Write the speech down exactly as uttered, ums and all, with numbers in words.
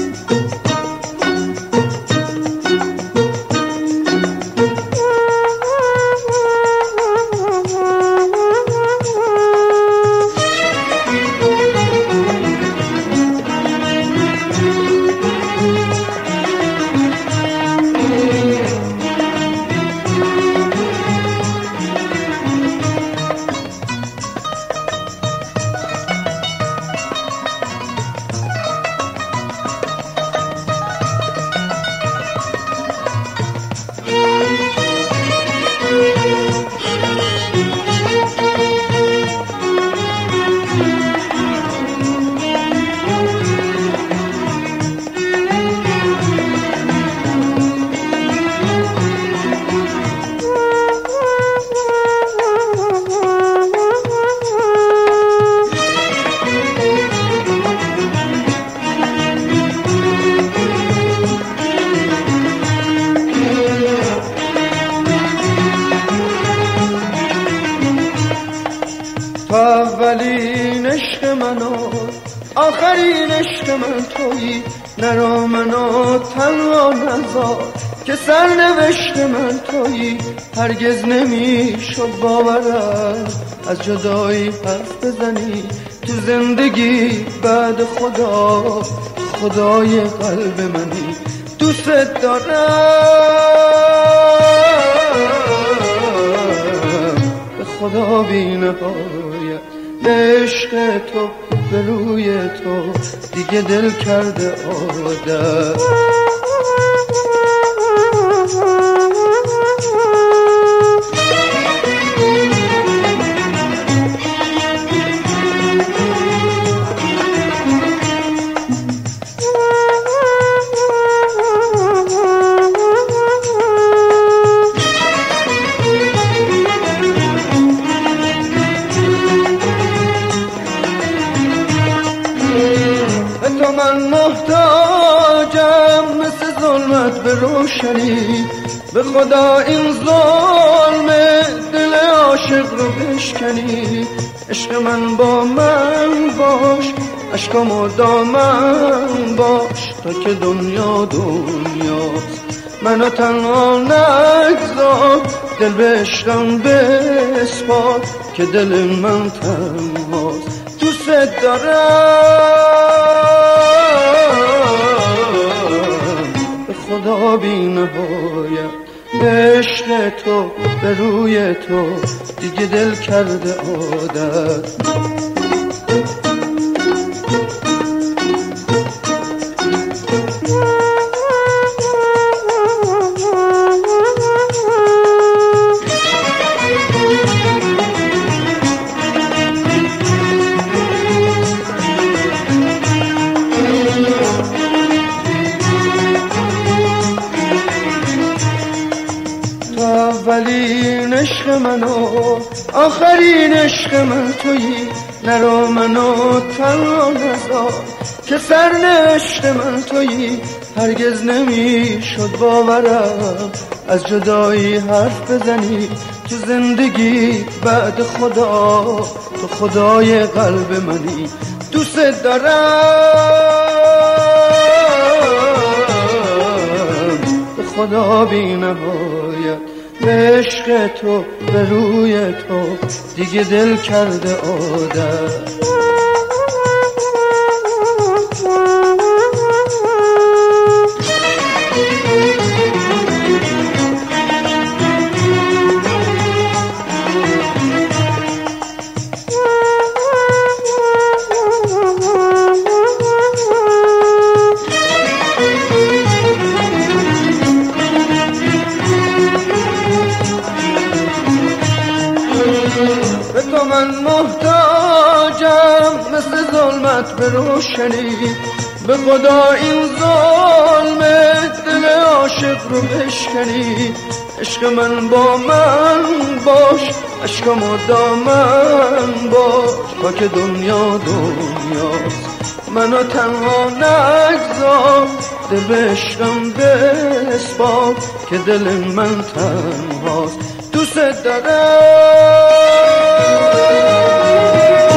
تو اولین عشق من و آخرین عشق من تویی، نرا منو تنها نذار که سرنوشت من تویی. هرگز نمیشد باورم از جدایی حرف بزنی تو زندگی بعد خدا، خدای قلب منی. دوست دارم به خدا بی نهایت، به عشق تو به روی تو دیگه دل کرده عادت. تو من محتاجم مثل ظلمت به روشنی، به خدا این ظلم دل عاشق رو بشکنی. عشق من با من باش، عشقم دامن باش تا که دنیا دنیاست. منو تنها نگذار، دل به عشقم بسپار که دل من تنهاست. دوست دارم به خدا بی نهایت، به عشق تو به روی تو دیگه دل کرده عادت. اولین عشق من و آخرین عشق من تویی، نرا منو تنها نذار که سرنوشت من تویی. هرگز نمیشد باورم از جدایی حرف بزنی تو زندگی بعد خدا، تو خدای قلب منی. دوست دارم به خدا بی نهایت، به عشق تو به روی تو دیگه دل کرده عادت. به تو من محتاجم مثل ظلمت به روشنی، به خدا این ظلم دل عاشق رو بشکنی. عشق من با من باش، عشقم دامن باش تا که دنیا دنیاست. منو تنها نگذار، دل به عشقم بسپار که دل من تنهاست. دوست دارم